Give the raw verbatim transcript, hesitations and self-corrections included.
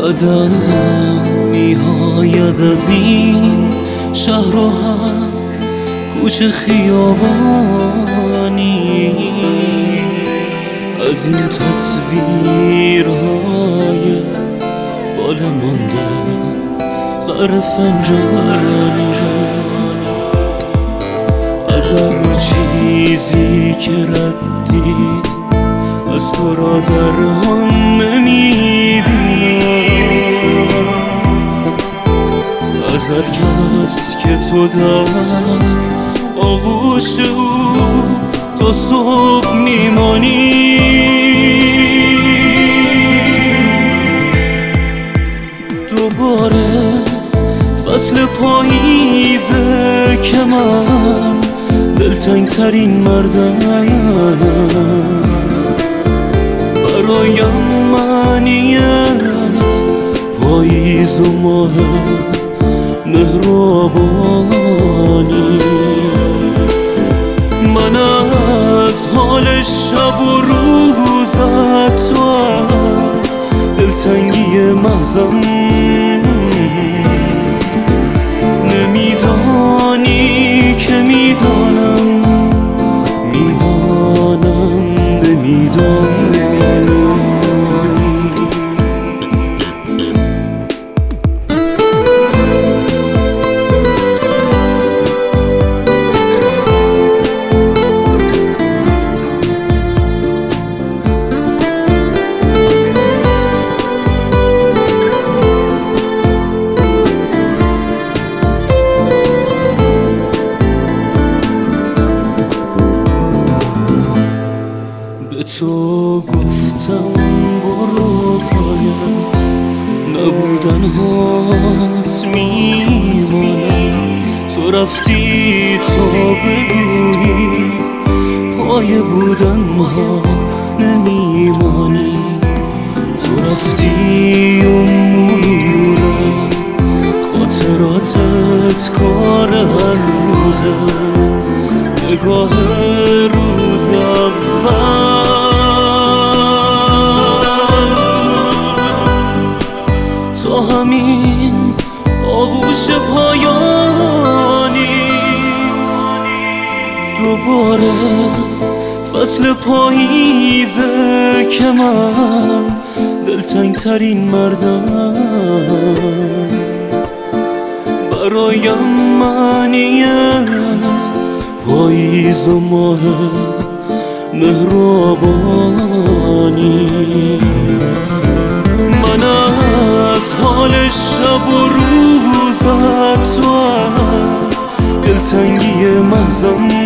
بدم می‌آید از این شهر و هر کوچه خیابانی، از این تصویرهای فال مانده غر فنجانی، از هر چیزی که ردی از تو را در هم میبینم، از هر کس که تو در آغوش او تا صبح میمانی. دوباره فصل پاییزه که من دلتنگ ترین مردم، برایم معنیه پاییز و ماه مهربانی. من از حال شب و روزت و از دلتنگی محضم نمیدانی که میدانم، میدانم به میدانی. به تو گفتم برو پایم نبودن هاست میمانم، تو رفتی تا بگویی پای بودن ها نمیمانی. تو رفتی و مرورم خاطراتت کار هر روزه، نگاه روز اول تا همین آغوش پایانی. دوباره فصل پاییزه که من دلتنگ ترین مردم، برایم معنیه پاییز و ماه مهربانی. من از حال شب و روزت و از دلتنگی محضم